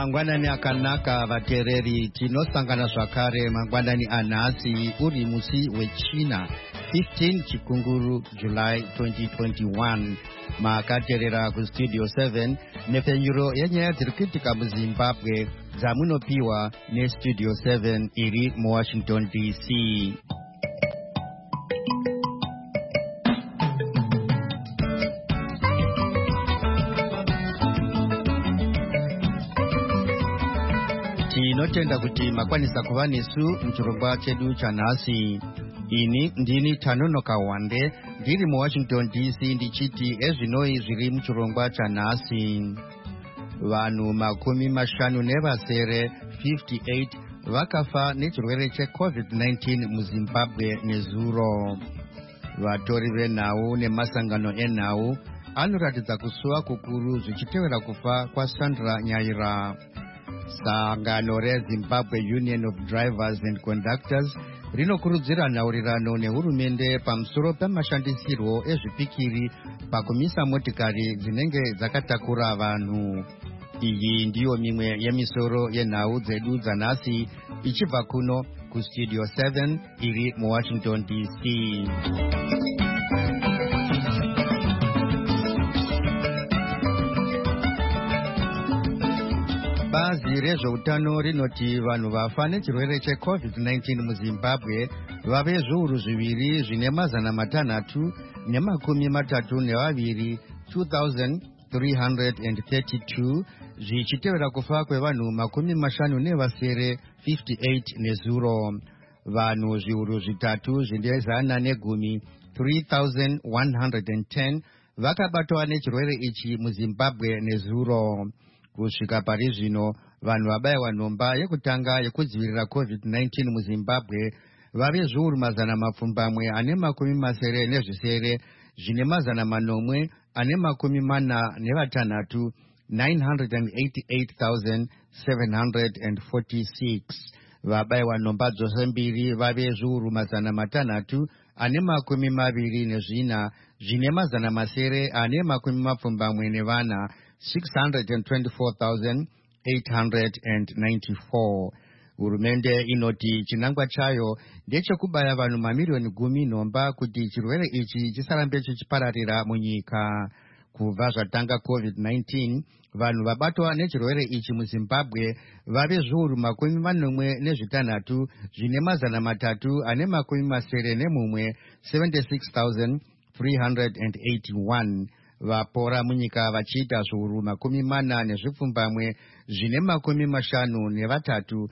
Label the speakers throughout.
Speaker 1: Mangwanani akanaka vatereri, tinosangana zvakare mangwanani anhasi uri musi wechina 15 chikunguru July 2021. Makaterera kustudio 7 nepfenyuro yenyaya dziri kuitika muZimbabwe dzamunopiwa nestudio 7 iri muWashington DC. Tinotenda kuti makwanisa kuva nesu muchirongwa chedu chanhasi. Ini ndini Tanonoka Wande ndiri muWashington DC ndichiti ezvinoi zviri muchirongwa chanhasi. Vanhu 58 vakafa nechirwere cheCovid-19 muZimbabwe nezuro. Vatori venhau nemasangano enhau anoratidza kusuwa kukuru zvichitevera kufa kwaSandra Nyaira. Sangano reZimbabwe Union of Drivers and Conductors rinokurudzira nhaurirano nehurumende pamusoro pemashandisirwo ezvipikiri pakumisa motikari dzinenge dzakatakura vanhu. Iyi ndiyo mimwe yemisoro yenhau dzedu dzanhasi ichibva kuno kustudio 7 iri muWashington DC. Bazi rezveutano rinoti vanhu vafa nechirwere cheCovid-19 muZimbabwe vave zviuru zviviri zvine mazana matanhatu nemakumi matatu nevaviri 2,332 zvichitevera kufa kwevanhu 57 nezuro. Vanhu zviuru zvitatu zvine zana negumi 3,110 vakabatwa nechirwere ichi muZimbabwe nezuro. Kusvika pari zvino vanhu vabayiwa nhomba yekutanga yekudzivirira COVID-19 muZimbabwe vave zviuru mazana mapfumbamwe ane makumi masere nezvisere zvine mazana manomwe ane makumi mana nevatanhatu 988,746. Vabayiwa nhomba dzose mbiri vave zviuru mazana matanhatu ane makumi maviri nezvina zvine mazana masere ane makumi mapfumbamwe nevana 624,894. Hurumende inoti chinangwa chayo ndechekubaya vanhu mamiriyoni 10 nhomba kuti chirwere ichi chisarambe chichipararira munyika. Kubva zvatanga COVID-19, vanhu vabatwa nechirwere ichi muZimbabwe vave zviuru 46 zvine mazana matatu ane makumi masere nemumwe 76,381. Vapora munyika vachiita zviuru 40 nezvipfumbamwe zvine makumi mashanu nevatatu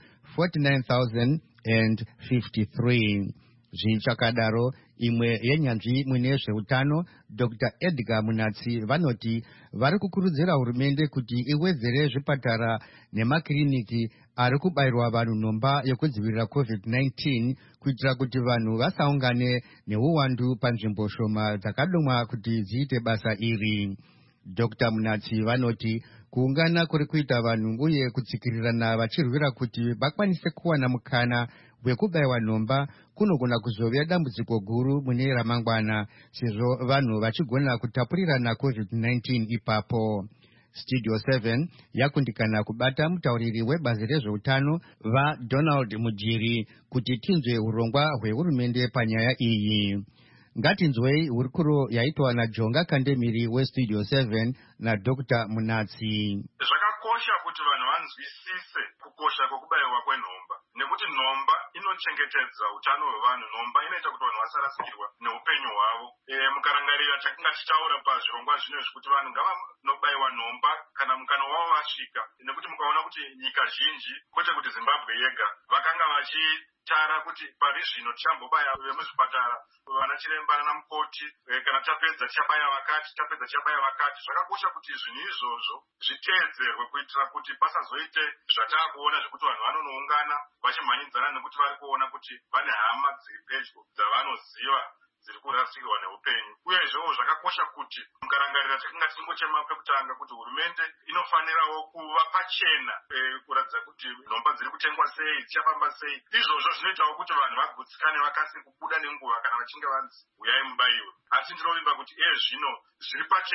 Speaker 1: 49,053. Zvichakadaro, imwe yenyanzvi mune zveutano Dr. Edgar Munatsi vanoti vari kukurudzira hurumende kuti iwedzere zvipatara nemakiriniki ari kubayirwa vanhu nhomba yekudzivirira COVID-19 kuitira kuti vanhu vasaungane neuwandu panzvimbo shoma dzakadomwa kuti dziite basa iri. Dr. Munatsi vanoti kuungana kuri kuita vanhu uye kutsikirirana vachirwira kuti vakwanise kuwana mukana wekubayiwa nhomba kunogona kuzova dambudziko guru mune ramangwana sezvo vanhu vachigona kutapurirana COVID-19 ipapo. Studio 7 yakundikana kubata mutauriri webazi rezveutano vaDonald Mujiri kuti tinzwe urongwa hwehurumende panyaya iyi. Ngatinzwei hurukuro yaitwa naJonga Kandemiri westudio 7 naDr. Munatsi.
Speaker 2: Zvakakosha kuti vanhu vanzwisise kukosha kwekubayiwa kwenhomba nekuti nhomba inochengetedza utano hwevanhu. Nhomba inoita kuti vanhu vasarasikirwa neupenyu hwavo. Mukarangarira chakinga tichitaura pazvirongwa zvinezvi kuti vanhu ngavanobayiwa nhomba kana mukana wavo vasvika, nekuti mukaona kuti nyika zhinji kwete kuti Zimbabwe yega vakanga vachitara kuti pari zvino tichambobaya vemuzvipatara vana chiremba namukoti kana tapedza tichabaya vakati tapedza tichabaya vakati. Zvakakosha kuti zvinhu izvozvo zviteedzerwe kuitira kuti pasazoite zvatakuona zvekuti vanhu vanonoungana vachimhanyidzana nekuti vari kuona kuti vane hama dziri pedyo dzavanoziva dziri kurasikirwa neupenyu. Uyezvewo zvakakosha kuti mukarangarira chakinga tichingochema pekutanga kuti hurumende inofanirawo kuva pachena kuratidza kuti nhomba dziri kutengwa sei, dzichafamba sei. Izvozvo zvinoitawo kuti vanhu vagutsikane vakasike kubuda nenguva kana vachinge vanzi uyai mubayiwe. Asi ndinovimba kuti zvino zviri pachena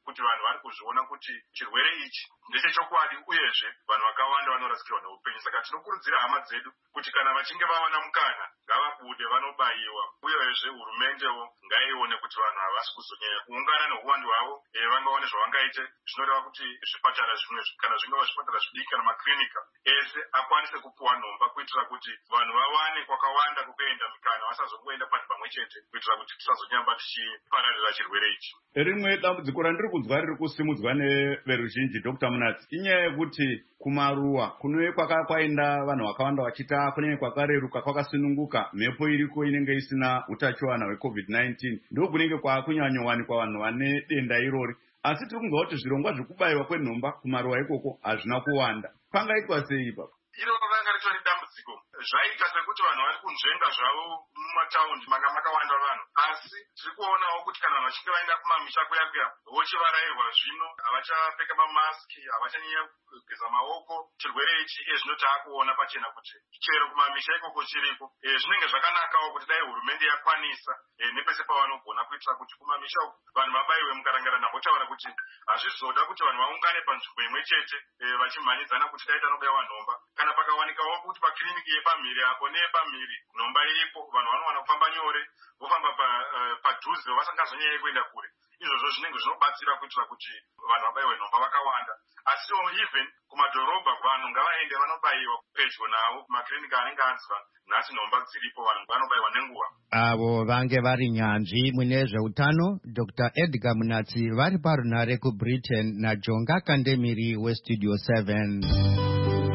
Speaker 2: kuti vanhu vari kuzviona kuti chirwere ichi ndechechokwadi uyezve vanhu vakawanda vanorasikirwa neupenyu. Saka tinokurudzira hama dzedu kuti kana vachinge vawana mukana ngavabude vanobaiwa, uyezve hurumendewo ngaione kuti vanhu havasi kuzonyanya kuungana neuwandu hwavo, vangaone zvavangaite. Zvinoreva kuti zvipatara zvimwe kana zvingava zvipatara zvidiki kana makirinika ese akwanise kupuwa nhomba kuitira kuti vanhu vawane kwakawanda kwekuenda mikana, vasazongoenda panhu pamwe chete kuitira kuti tisazonyamba tichipararira chirwere ichi.
Speaker 3: Rimwe dambudziko randiri kunzwa riri kusimudzwa neveruzhinji Dr. Munatsi inyaya yekuti kumaruwa kunove kwaenda vanhu vakawanda vachita kunenge kwakareruka kwakasununguka, mhepo iriko inenge isina utachiwana hweCovid-19 ndo kunenge kwakunyanyowanikwa vanhu vane denda irori. Asi tiri kunzwa kuti zvirongwa zvekubayiwa kwenhomba kumaruwa ikoko hazvina kuwanda. Pangaitwa sei ipapo?
Speaker 2: Iro ranga ritori dambudziko. Zvaita sekuti vanhu vari kunzvenga zvavo mumataundi manga makawanda vanhu, asi tiri kuonawo kuti kana vanhu vachinge vaenda kumamisha kuya vochivarayirwa zvino, havachapfeka mamasiki, havachanyanya kugeza maoko. Chirwere ichi zvino taakuona pachena kuti chero kumamisha ikoko chiriko. Zvinenge zvakanakawo kuti dai hurumende yakwanisa nepese pavanogona kuitira kuti kumamisha vanhu vabayiwe mukarangara. Ndabotaura kuti hazvizoda kuti vanhu vaungane panzvimbo imwe chete vachimhanyidzana kuti dai tanobayiwa nhomba. Kana pakawanikawo kuti pakiriniki yepamhiri apo neyepamhiri nhomba iripo, vanhu vanowana kufamba nyore, vofamba padhuze vasingazonyanye kuenda kure. Izvozvo zvinenge zvinobatsira kuitira kuti vanhu vabayiwe nhomba vakawanda. Asi even kumadhorobha vanhu ngavaende vanobayiwa pedyo navo kumakirinika anenge anzi nhasi nhomba dziripo, vanhu vanobayiwa nenguva.
Speaker 1: Avo vange vari nyanzvi mune zveutano Dr. Edgar Munatsi vari parunare kuBritain naJonga Kandemiri weStudio 7.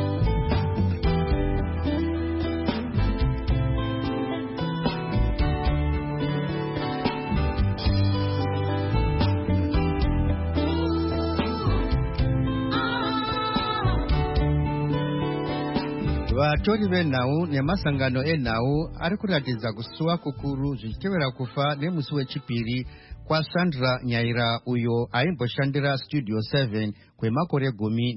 Speaker 1: Vatori venhau nemasangano enhau ari kuratidza kusuwa kukuru zvichitevera kufa nemusi wechipiri kwaSandra Nyaira uyo aimboshandira Studio 7 kwemakore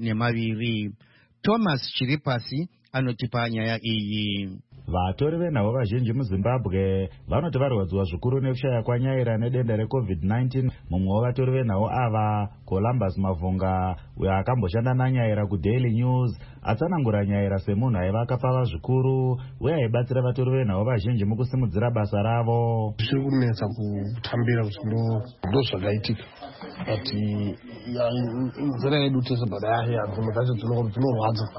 Speaker 1: 12. Thomas Chiripasi anotipa nyaya iyi.
Speaker 4: Vatori venhau vazhinji muZimbabwe vanoti varwadziwa zvikuru nekushaya kwaNyaira nedenda reCovid-19. Mumwe wavatori venhau ava, Columbus Mavunga, uyo akamboshanda naNyaira kuDaily News, atsanangura Nyaira semunhu aiva akapfava zvikuru uye aibatsira vatori venhau vazhinji mukusimudzira basa ravo.
Speaker 5: Zviri kunetsa kutambira kuti ndo zvakaitika, ati nzira yedu tese badaya dzimwe dzacho dzinorwadza.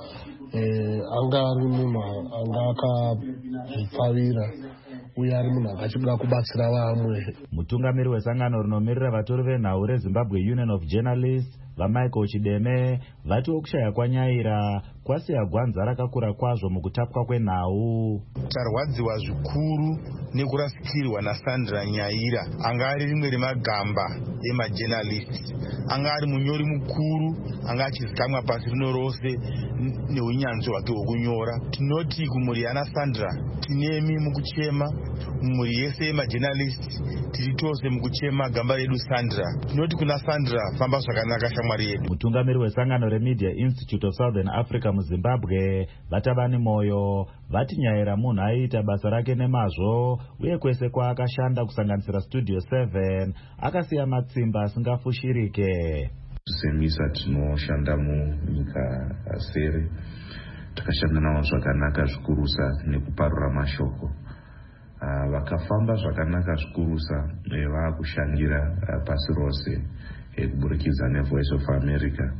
Speaker 5: Anga ari munhu anga akazvipfavira uye ari munhu akachibuda kubatsira vamwe.
Speaker 4: Mutungamiri wesangano rinomirira vatori venhau reZimbabwe Union of Journalists vaMichael Chideme vatiwo kushaya kwaNyaira kwasiya gwanza rakakura kwazvo mukutapwa kwenhau.
Speaker 6: Tarwadziwa zvikuru nekurasikirwa naSandra Nyaira, anga ari rimwe remagamba emajournalist, anga ari munyori mukuru, anga achizikamwa pasi rino rose neunyanzvi hwake hwokunyora. Tinoti kumhuri yaNaSandra tinemi mukuchema, mhuri yese yemajournalist tiri tose mukuchema gamba redu Sandra. Tinoti kuna Sandra, famba zvakanaka shamwari yedu.
Speaker 4: Mutungamiri weSangano reMedia Institute of Southern Africa muZimbabwe Vatabani Moyo vati Nyaira munhu aiita basa rake nemazvo uye kwese kwaakashanda kusanganisira Studio 7 akasiya matsimba asingafushirike.
Speaker 7: Semisa tinoshanda munyika sere, takashanda navo zvakanaka zvikurusa nekuparura mashoko. Vakafamba zvakanaka zvikurusa vakushandira pasi rose kuburikidza neVoice of America.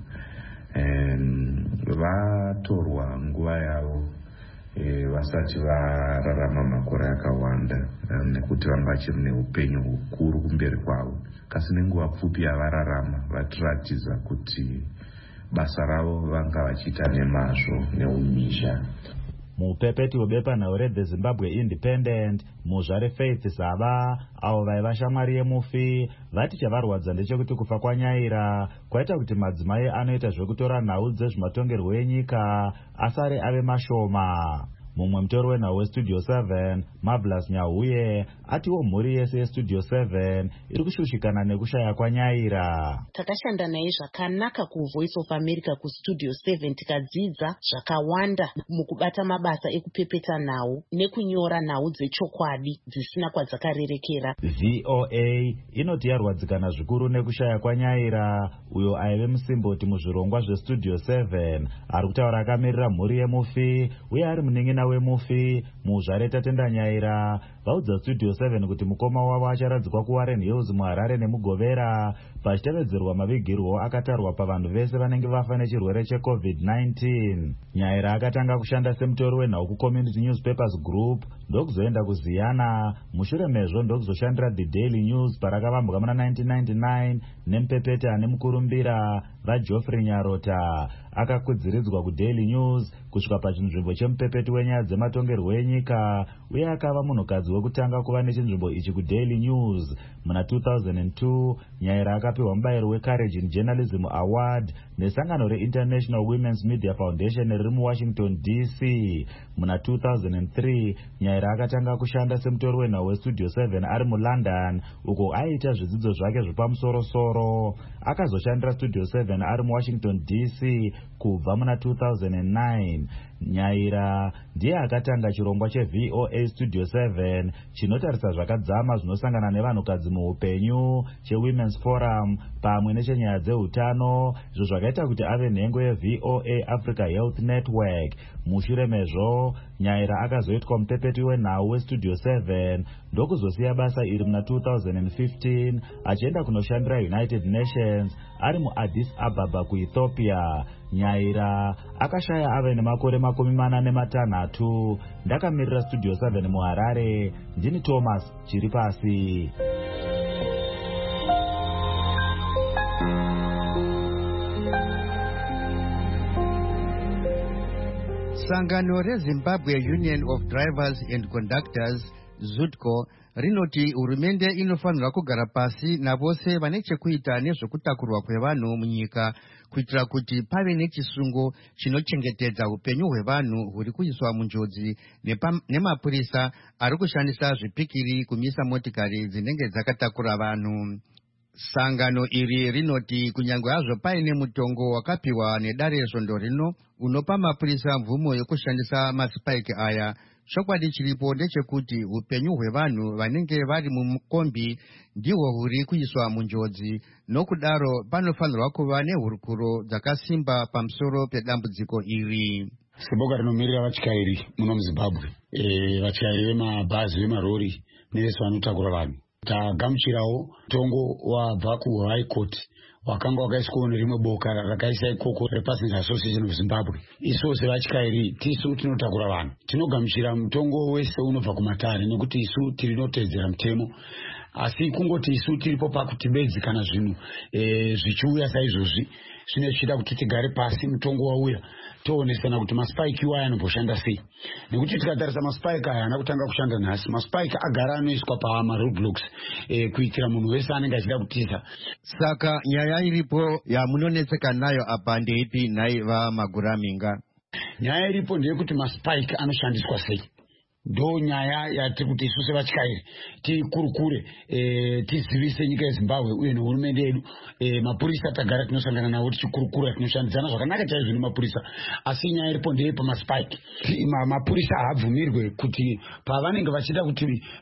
Speaker 7: Vatorwa nguva yavo vasati vararama makore akawanda nekuti vanga vachiri neupenyu hukuru kumberi kwavo. Kasi nenguva pfupi yavararama vatiratidza kuti basa ravo vanga vachiita nemazvo neumisha.
Speaker 4: Mupepeti webepanhau reThe Zimbabwe Independent muzvare Faith Zava avo vaiva shamwari yemufi vati chavarwadza ndechekuti kufa kwaNyaira kwaita kuti madzimai anoita zvekutora nhau dzezvematongerwo enyika asare ave mashoma. mumwe mutori wenhau westudio 7 Marvelous Nyahuye atiwo mhuri yese yestudio 7 iri kushushikana nekushaya kwanyaira.
Speaker 8: Takashanda naye zvakanaka kuVoice of America kustudio 7 tikadzidza zvakawanda mukubata mabasa ekupepeta nhau nekunyora nhau dzechokwadi dzisina kwadzakarerekera.
Speaker 4: VOA inoti yarwadzikana zvikuru nekushaya kwanyaira uyo aive musimboti muzvirongwa zvestudio 7 ari kutaura akamirira mhuri yemufi uye ari muneng'ena wemufi muZvare Tatenda Nyaira vaudza studio 7 kuti mukoma wavo acharadzikwa kuWarren Hills muHarare nemuGovera pachitevedzerwa mavigirwo akatarwa pavanhu vese vanenge vafa nechirwere cheCovid-19. Nyaira akatanga kushanda semutori wenhau kuCommunity Newspapers Group ndokuzoenda kuZiyana, mushure mezvo ndokuzoshandira The Daily News parakavambuka muna 1999 nemupepeta nemukurumbira vaGeoffrey Nyarota. Akakudziridzwa kuDaily News kusvika pachinzvimbo chemupepeti wenyaya dzematongerwo enyika uye akava munhukadzi wekutanga kuva nechinzvimbo ichi kuDaily News. Muna 2002 Nyaira akapiwa mubayiro weCourage in Journalism Award nesangano reInternational Women's Media Foundation riri muWashington DC. Muna 2003 Nyaira akatanga kushanda semutori wenhau westudio 7 ari muLondon uko aiita zvidzidzo zvake zvepamusoro-soro. Akazoshandira studio 7 ari muWashington DC kubva muna 2009. Nyaira ndiye akatanga chirongwa cheVOA Studio 7 chinotarisa zvakadzama zvinosangana nevanhukadzi muupenyu cheWomen's Forum pamwe nechenyaya dzeutano, izvo zvakaita kuti ave nhengo yeVOA Africa Health Network. Mushure mezvo Nyaira akazoitwa mupepeti wenhau westudio 7 ndokuzosiya basa iri muna 2015 achienda kunoshandira United Nations ari muAddis Ababa kuEthiopia. Nyaira akashaya ave nemakore 46. Ndakamirira studio 7 muHarare, ndini Thomas Chiripasi.
Speaker 1: Sangano reZimbabwe Union of Drivers and Conductors ZUTCO rinoti hurumende inofanira kugara pasi navose vane chekuita nezvekutakurwa kwevanhu munyika kuitira kuti pave nechisungo chinochengetedza upenyu hwevanhu huri kuiswa munjodzi nemapurisa ari kushandisa zvipikiri kumisa motikari dzinenge dzakatakura vanhu. Sangano iri rinoti kunyange hazvo paine mutongo wakapiwa nedare svondo rino unopa mapurisa mvumo yekushandisa masipaiki aya, chokwadi chiripo ndechekuti upenyu hwevanhu vanenge vari mumukombi ndihwo huri kuiswa munjodzi, nokudaro panofanirwa kuva nehurukuro dzakasimba pamusoro pedambudziko iri.
Speaker 9: Seboka rinomirira vatyairi muno muZimbabwe, vatyairi vemabhazi vemarori nevese vanotakura vanhu, tagamuchirawo mutongo wabva kuHigh Court wakanga wakaiswawo nerimwe boka rakaisa ikoko rePassenger Association of Zimbabwe. Isu sevatyairi tisu tinotakura vanhu tinogamuchira mutongo wese unobva kumatare nekuti isu tirinotedzera mutemo, asi kungoti isu tiripo pakuti bedzi kana zvinhu zvichiuya saizvozvi zvine zvichida kuti tigare pasi mutongo wauya toonesana kuti maspike iwaya anomboshanda sei, nekuti tikatarisa maspike aya haana kutanga kushanda nhasi. Maspike agara anoiswa pamaroadblocks kuitira munhu wese anenge achida kutiza.
Speaker 1: Saka nyaya iripo yamunonetseka nayo apa ndeipi nhai vaMaguraminga?
Speaker 9: Nyaya iripo ndeyekuti maspike anoshandiswa sei, ndo nyaya yatiri kuti isu sevatyairi tikurukure, tizivise nyika yeZimbabwe uye nehurumende yedu. Mapurisa tagara tinosangana nawo tichikurukura, tinoshandidzana zvakanaka chaizvo nemapurisa, asi nyaya iripo ndeyepa maspike. Mapurisa haabvumirwe kuti pavanenge vachida kuti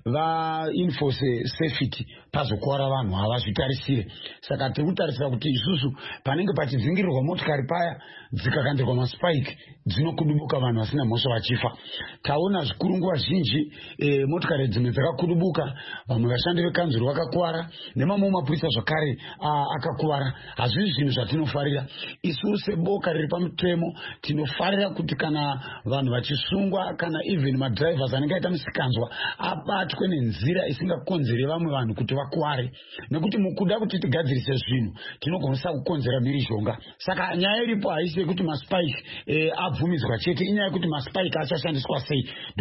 Speaker 9: vaenforce safety pazokuwara vanhu havazvitarisire. Saka tiri kutarisira kuti isusu panenge pachidzingirirwa motikari paya dzikakandirwa maspike dzinokudubuka vanhu vasina mhosva vachifa. Taona zvikuru nguva zhinji motikari dzimwe dzakakudubuka, vamwe vashandi vekanzuro vakakuwara nemamwe mapurisa zvakare akakuwara. Hazvisi zvinhu zvatinofarira. Isu seboka riri pamutemo tinofarira kuti kana vanhu vachisungwa kana even madrivers anenge aita musikanzwa abatwe nenzira isingakonzere vamwe vanhu kuti vakuware, nekuti mukuda kuti tigadzirise zvinhu tinogonisa kukonzera mhirizhonga. Saka nyaya iripo haisi yekuti maspike abvumidzwa chete, inyaya yekuti maspike achashandiswa sei, ndo chinhu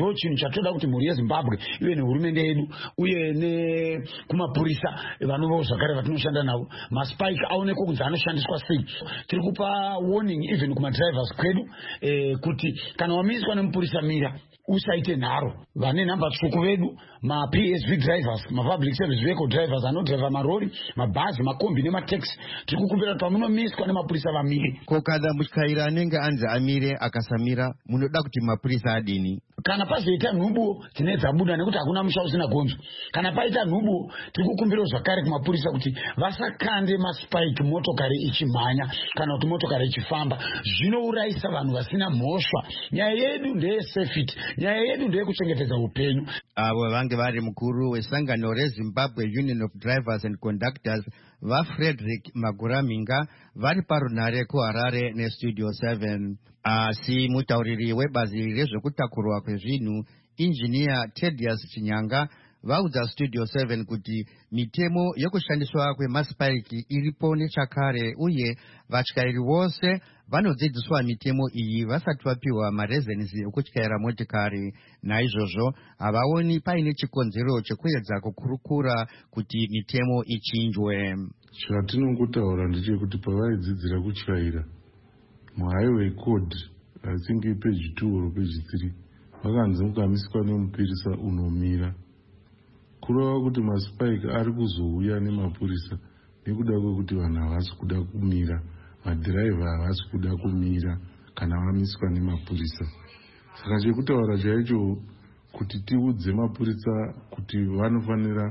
Speaker 9: future toda kuti mhuri yeZimbabwe ive nehurumende yedu uye nekumapurisa vanovawo zvakare vatinoshanda navo maspike aonekwa kunzi anoshandiswa sei. Tiri kupa warning even kumadrivers kwedu kuti kana wamiswa nemupurisa mira usaite nharo. Vane nhamba tsvuku vedu ma-PSV drivers, ma-public service vehicle drivers anodriva marori, mabhazi, makombi nemataxi, tiri kukumbira kuti pamunomiswa nemapurisa vamire.
Speaker 1: Ko kana mutyairi anenge anzi amire akasamira munoda kuti mapurisa adini?
Speaker 9: Kana pazoita nhubu dzine dzabuda nekuti hakuna musha usina gonzo, kana paita nhubu tiri kukumbira zvakare kumapurisa kuti vasakande maspike motokari ichimhanya kana kuti motokari ichifamba. Zvinourayisa vanhu vasina mhosva. Nyaya yedu ndeye safety, nyaya yedu ndeye kuchengetedza upenyu.
Speaker 1: Avo vange vari mukuru wesangano reZimbabwe Union of Drivers and Conductors vaFrederick Maguraminga vari parunare kuHarare neStudio 7. Asi mutauriri webazi rezvekutakurwa kwezvinhu Engineer Thaddeus Chinyanga vaudza Studio 7 kuti mitemo yekushandiswa kwemaspike iripo nechakare uye vatyairi vose vanodzidziswa mitemo iyi vasati vapiwa marezensi ekutyaira motikari. Naizvozvo havaoni paine chikonzero chekuedza kukurukura kuti mitemo ichinjwe.
Speaker 10: Chatinongotaura ndechekuti pavaidzidzira kutyaira muhighway code asinge peji 2 or peji 3 vakanzi mukamiswa nemupurisa unomira. Kureva kuti maspike ari kuzouya nemapurisa nekuda kwekuti vanhu havasi kuda kumira, madhiraivha havasi kuda kumira kana vamiswa nemapurisa. Saka chekutaura chaicho kuti tiudze mapurisa kuti vanofanira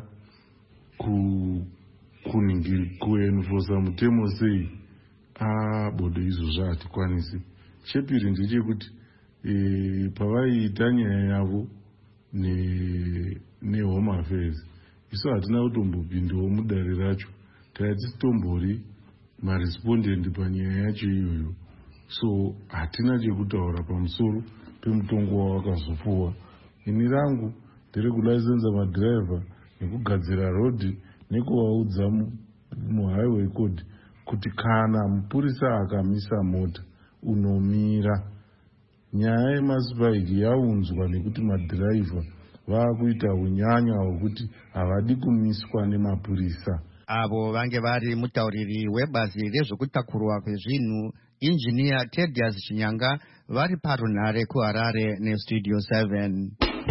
Speaker 10: kuenforsa mutemo sei, bodo izvozvo hatikwanisi. Chepiri ndechekuti pavaiita nyaya yavo nehome affairs, isu hatina kutombopindawo mudare racho, taititombori marespondent panyaya yacho iyoyo. So hatina chekutaura pamusoro pemutongo wavakazopuwa. Ini rangu nderekulaisensa madhiraivha nekugadzira rodhi nekuvaudza muhighway code kuti kana mupurisa akamisa mota unomira. Nyaya yemaspike yaunzwa nekuti madhiraivha vakuita unyanya hwekuti havadi kumiswa nemapurisa.
Speaker 1: Avo vange vari mutauriri webazi rezvekutakurwa kwezvinhu Engineer Thaddeus Chinyanga vari parunare kuHarare neStudio 7.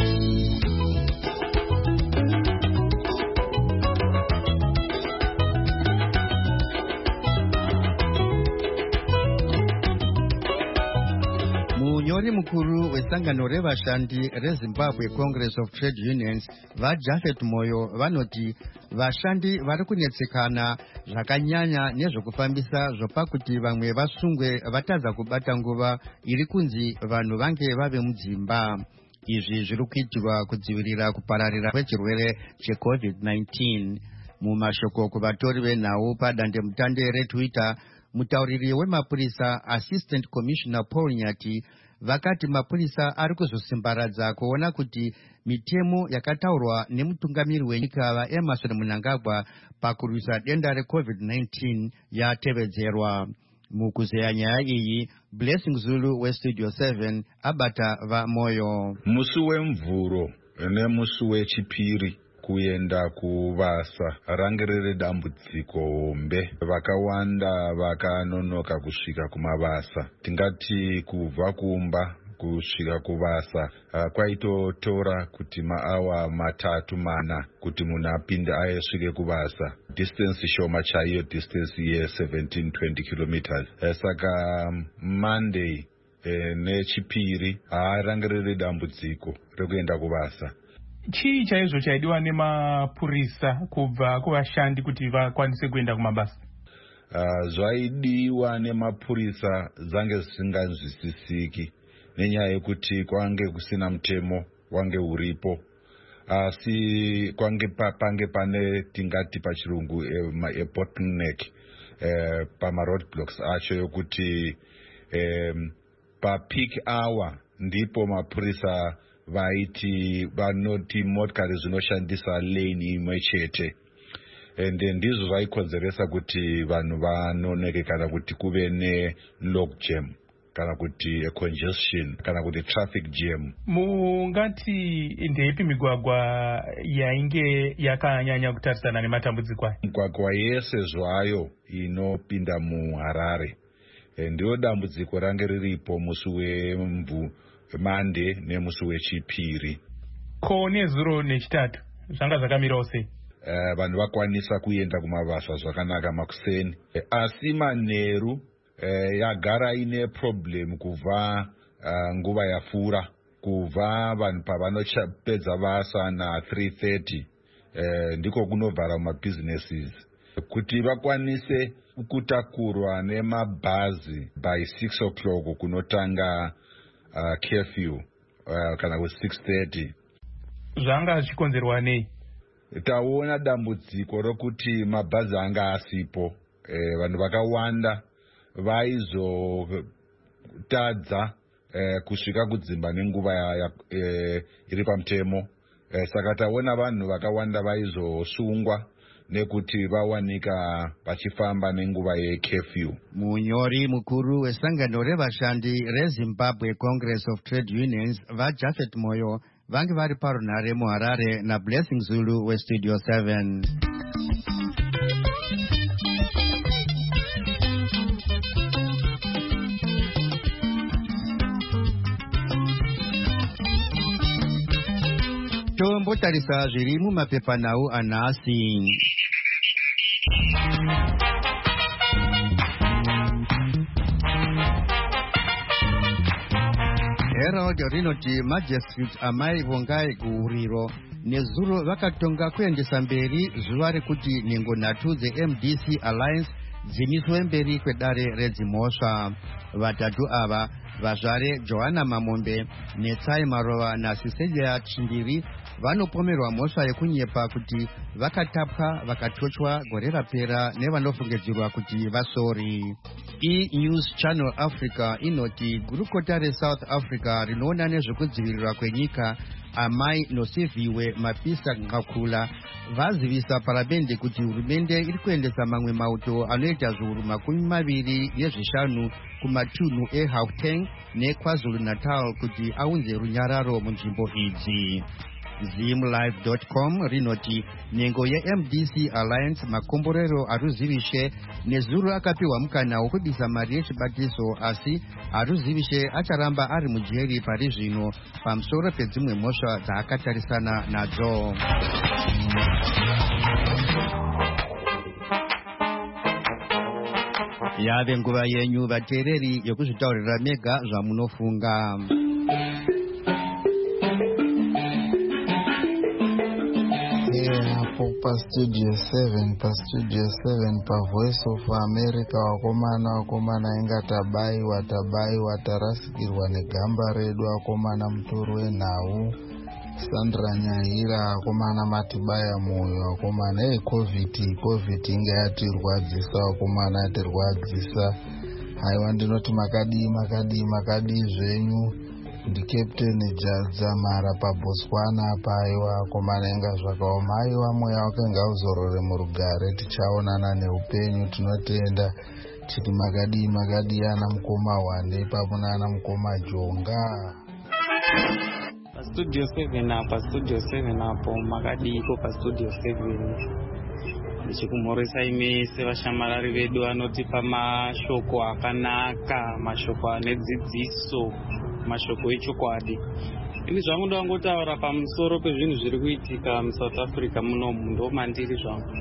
Speaker 1: Munyori mukuru wesangano revashandi reZimbabwe Congress of Trade Unions vaJafet Moyo vanoti vashandi vari kunetsekana zvakanyanya nezvekufambisa zvopakuti vamwe vasungwe vatadza kubata nguva iri kunzi vanhu vange vave mudzimba. Izvi zviri kuitirwa kudzivirira kupararira kwechirwere cheCovid-19. Mumashoko kuvatori venhau padandemutande reTwitter, mutauriri wemapurisa Assistant Commissioner Paul Nyati vakati mapurisa ari kuzosimbaradza kuona kuti mitemo yakataurwa nemutungamiri wenyika vaEmmerson Mnangagwa pakurwisa denda reCovid-19 yatevedzerwa. Mukuzeya nyaya iyi, Blessing Zulu weStudio 7 abata vaMoyo.
Speaker 11: Musi wemvuro nemusi wechipiri kuenda kuvasa range riri dambudziko hombe. Vakawanda vakanonoka kusvika kumabasa. Tingati kubva kumba kusvika kuvasa kwaitotora kuti maawa 3-4 kuti munhu apinde ayesvike kuvasa. Distance shoma chaiyo, distance ye17-20 kilometers. Saka Monday nechipiri range riri dambudziko rekuenda kuvasa.
Speaker 12: Chii chaizvo chaidiwa nemapurisa kubva kuvashandi kuti vakwanise kuenda kumabasa?
Speaker 11: Zvaidiwa nemapurisa zange zvisinganzwisisiki nenyaya yekuti kwange kusina mutemo wange uripo, asi kwange pange pane tingati pachirungu bottleneck pamaroadblocks acho yokuti papeak hour ndipo mapurisa vanoti motikari zvinoshandisa lane imwe chete, ende ndizvo zvaikonzeresa kuti vanhu vanoneke kana kuti kuve nelogjam kana kuti congestion kana kuti traffic jam.
Speaker 12: Mungati ndeipi migwagwa yainge yakanyanya kutarisana nematambudziko aya?
Speaker 11: Migwagwa yese zvayo inopinda muHarare ndiyo dambudziko range riripo musi weMande nemusi weChipiri.
Speaker 12: Ko nezuro nechitatu zvanga zvakamirawo sei?
Speaker 11: Vanhu vakwanisa kuenda kumabasa zvakanaka makuseni, asi manheru yagara ine problem kubva nguva yapfuura, kubva vanhu pavanopedza basa na 3:30 ndiko kunovhara mabhizineses, kuti vakwanise kutakurwa nemabhazi by 6 o'clock kunotanga curfew kana ku 6:30.
Speaker 12: Zvanga zvichikonzerwa nei?
Speaker 11: Taona dambudziko rokuti mabhazi anga asipo, vanhu vakawanda vaizotadza kusvika kudzimba nenguva iri pamutemo, saka taona vanhu vakawanda vaizosungwa nekuti vawanika vachifamba nenguva yecurfew.
Speaker 1: Munyori mukuru wesangano revashandi reZimbabwe Congress of Trade Unions vaJafet Moyo vange vari parunhare muHarare naBlessing Zulu weStudio 7. Tombotarisa zviri mumapepanhau anhasi. Herald rinoti Magistrate Amai Vongai Guriro nezuro vakatonga kuendesa mberi zuva rekuti nhengo nhatu dzeMDC Alliance dzimiswe mberi kwedare redzimhosva. Vatatu ava, vazvare Johanna Mamombe, Netsai Marova naSiselia Chindiri, vanopomerwa mhosva yekunyepa kuti vakatapwa vakatochwa gore rapera nevanofungidzirwa kuti vasori. E-News Channel Africa inoti gurukota reSouth Africa rinoona nezvekudzivirirwa kwenyika Amai Nosiviwe Mapisa Ngakula vazivisa paramende kuti hurumende iri kuendesa mamwe mauto anoita zviuru 25 kumatunhu eGauteng neKwaZulu Natal kuti aunze runyararo munzvimbo idzi. Zimlive.com rinoti nhengo yeMDC Alliance makomborero aruzivishe nezuro akapiwa mukana wokubisa mari yechibatiso, asi aruzivishe acharamba ari mujeri pari zvino pamusoro pedzimwe mhosva dzaakatarisana nadzo. Yave nguva yenyu vateereri yokuzvitaurira mega zvamunofunga.
Speaker 13: Studio 7 pa Voice of America, wakomana inga tabaiwa tarasikirwa negamba redu, wakomana mutoro wenhau Sandra Nyahira, wakomana Matibaya Moyo, wakomana COVID inga yatirwadzisa, wakomana yatirwadzisa. Haiwa ndinoti makadi zvenyu. Ndi Captain Jadza Mara pa Botswana paiwa komanenga zvakaoma. Aiwa moyo wakanga uzorore murugare, tichaonana neupenyu. Tinotenda chiti makadi ana mukoma Wande papo nana mukoma Jonga.
Speaker 14: Studio 7 apo makadi iko pa Studio 7. Ndichikumhoresa imese vashamarari vedu vanotipa mashoko akanaka, mashoko anedzidziso, mashoko echokwadi. Ini zvangu ndangotaura pamusoro pezvinhu zviri kuitika muSouth Africa munomu, ndomandiri zvangu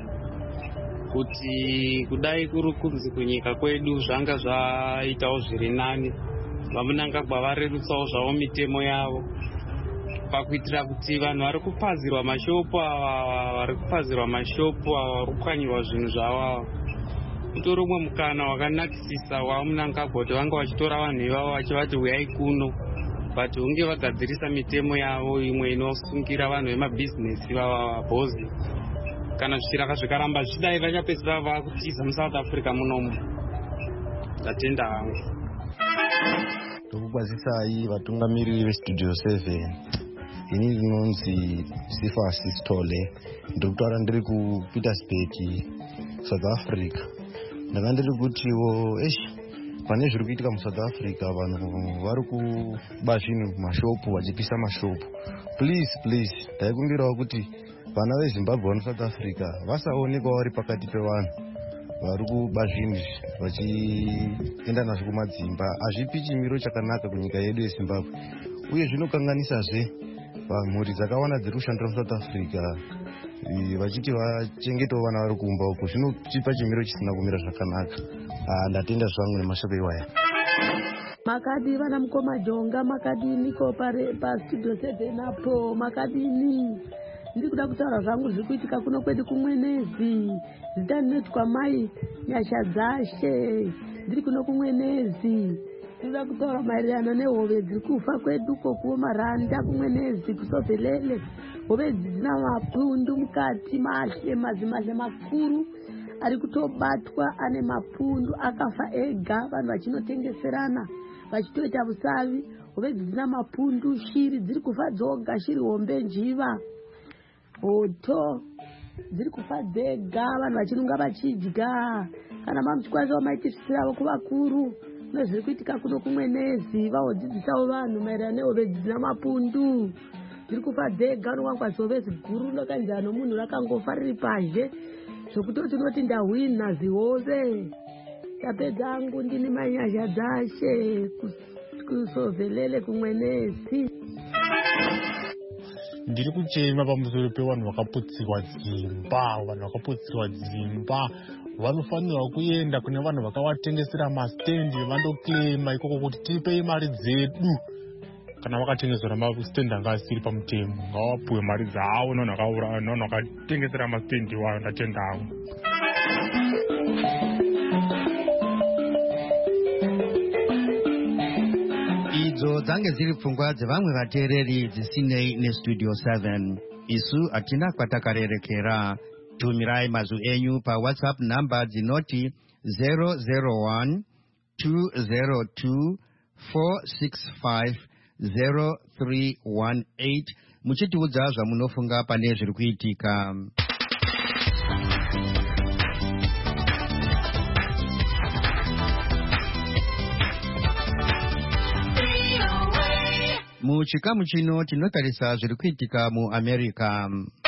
Speaker 14: kuti kudai kuri kunzi kunyika kwedu zvanga zvaitawo zviri nani, vamunangagwa varerutsawo zvavo mitemo yavo pakuitira kuti vanhu vari kupazirwa mashopu ava, vari kupwanyirwa zvinhu zvavo, utori umwe mukana wakanakisisa wamunangagwa kuti vanga vachitora vanhu ivavo vachivati uyai kuno, but hunge vagadzirisa mitemo yavo imwe inosungira vanhu vemabhizinesi vavabhozi. Kana zvichiraka zvikaramba zvichidai vachapedzisira vakutiza muSouth Africa munomu. Ndatenda hangu.
Speaker 15: Ndokubazisai vatungamiriri veStudio 7. Ini ndinonzi Sifa Sistole, ndokutaura ndiri kuPietersburg, South Africa. Ndanga ndiri kutiwo pane zviri kuitika muSouth Africa, vanhu vari kuba zvinhu mumashopu vachipisa mashopu. Please taikumbirawo kuti vana veZimbabwe vano South Africa vasaonekwa vari pakati pevanhu vari kuba zvinhu vachienda nazvo kumadzimba. Hazvipi chimiro chakanaka kunyika yedu yeZimbabwe, uye zvinokanganisazve mhuri dzakawanda dziri kushandira muSouth Africa vachiti vachengetawo vana vari kuumba uko. Zvinotipa chimiro chisina kumira zvakanaka. Ndatenda zvangu nemashopu iwaya.
Speaker 16: Makadi vana mukoma Jonga, makadini ko pastudio 7 apo, makadini ndiri kuda kutaura zvangu zviri kuitika kuno kwedu kumwenezi. Zitanetwa mai nyasha dzashe ndiri kuno kumwenezi. Ndiri kutaura maererano nehove dziri kufa kwedu ko maranda kumwenezi kusobhelele. Hove dzina mapundu mukati, mazimashe makuru ari kutobatwa ane mapundu akafa ega, vanhu vachinotengeserana vachitoita busavi. Hove dzina mapundu, shiri dziri kufa dzoga, shiri hombe, njiva, hoto dziri kufa dzega, vanhu vachinunga vachidya. Kana mamuchikwanisa wamaitisiravo kuvakuru nezviri kuitika kuno kumwenezi, vahodzidzisawo vanhu maererano nehove dzina mapundu dziri kufa dzega. Unokwanisa hove ziguru nokanzana nomunhu rakangofa riri pazhe zvokuti tinoti ndahwina zihove. Tapedza angu ndini manyazha dzashe kusobhelele kumwenezi.
Speaker 17: Ndiri kuchema pamusoro pevanhu vakaputsiwa dzimba. Vanofanirwa kuenda kune vanhu vakavatengesera mastendi vandoklema ikoko kuti tipei mari dzedu. Kana vakatengesera mastendi anga asiri pamutemo ngavapuwe mari dzavo nevanhu vakatengesera mastendi wavo. Ndatenda hangu.
Speaker 1: Idzo dzange dziri pfungwa dzevamwe vateereri dzisinei nestudio 7. Isu hatina kwatakarerekera. Tumirai mazwi enyu paWhatsApp namba dzinoti 001 202 465 0318 muchitiudza zvamunofunga pane zviri kuitika. Muchikamu chino tinotarisa zviri kuitika muAmerica.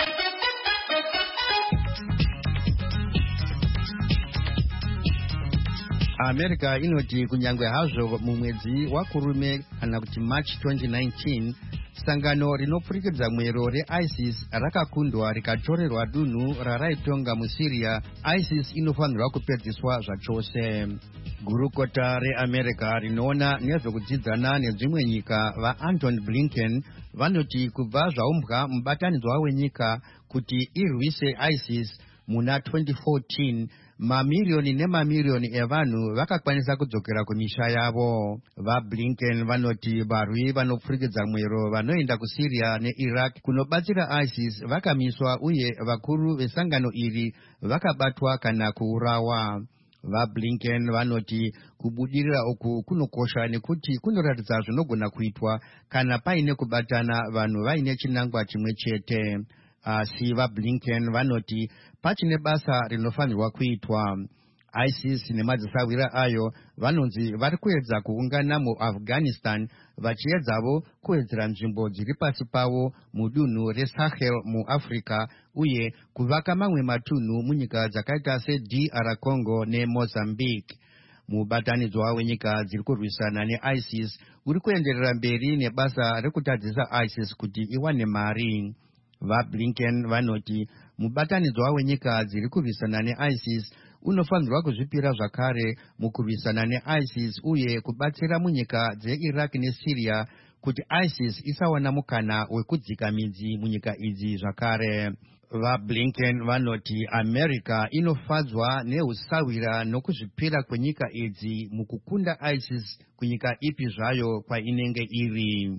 Speaker 1: America inoti kunyangwe hazvo mumwedzi wakurume kana kuti March 2019 sangano rinopfurikidza mwero reISIS rakakundwa rikatorerwa dunhu raraitonga muSyria. ISIS inofanirwa kupedziswa zvachose. Gurukota reAmerica rinoona nezvekudzidzana nedzimwe nyika vaAnton Blinken vanoti kubva zvaumbwa mubatanidzwa wenyika kuti irwise ISIS muna 2014 mamirioni nemamirioni evanhu vakakwanisa kudzokera kumisha yavo. VaBlinken vanoti varwi vanopfurikidza mwero vanoenda kuSyria neIraq kunobatsira ISIS vakamiswa uye vakuru vesangano iri vakabatwa kana kuurawa. VaBlinken vanoti kubudirira uku kunokosha nekuti kunoratidza zvinogona kuitwa kana paine kubatana vanhu vaine chinangwa chimwe chete. Asi vaBlinken vanoti pachine basa rinofanirwa kuitwa. ISIS nemadzisawira ayo vanonzi vari kuedza kuungana muAfghanistan vachiedzavo kuwedzera nzvimbo dziri pasi pavo mudunhu reSahel muAfrica uye kuvaka mamwe matunhu munyika dzakaita seDR Congo neMozambique. Mubatanidzwa wenyika dziri kurwisana neISIS uri kuenderera mberi nebasa rekutadzisa ISIS kuti iwane mari. VaBlinken vanoti mubatanidzwa wenyika dziri kurwisana neISIS unofanirwa kuzvipira zvakare mukurwisana neISIS uye kubatsira munyika dzeIraq neSyria kuti ISIS isawana mukana wekudzika midzi munyika idzi zvakare. VaBlinken vanoti America inofadzwa neusawira nokuzvipira kwenyika idzi mukukunda ISIS kunyika ipi zvayo kwainenge iri.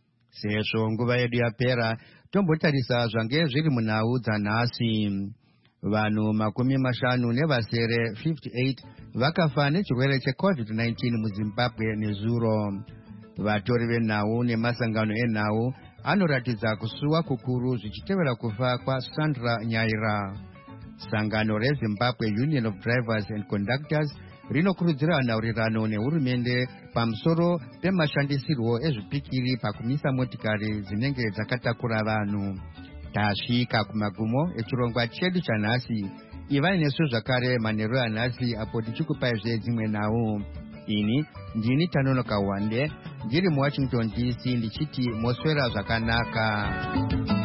Speaker 1: Sezvo nguva yedu yapera, tombotarisa zvange zviri munhau dzanhasi. Vanhu 50 nevasere 58 vakafa nechirwere cheCovid-19 muZimbabwe nezuro. Vatori venhau nemasangano enhau anoratidza kusuwa kukuru zvichitevera kufa kwaSandra Nyaira. Sangano reZimbabwe Union of Drivers and Conductors rinokurudzira nhaurirano nehurumende pamusoro pemashandisirwo ezvipikiri pakumisa motikari dzinenge dzakatakura vanhu. Tasvika kumagumo echirongwa chedu chanhasi. Ivai nesu zvakare manheru anhasi apo tichikupaizve dzimwe nhau. Ini ndini Tanonoka Wande ndiri muWashington DC ndichiti moswera zvakanaka.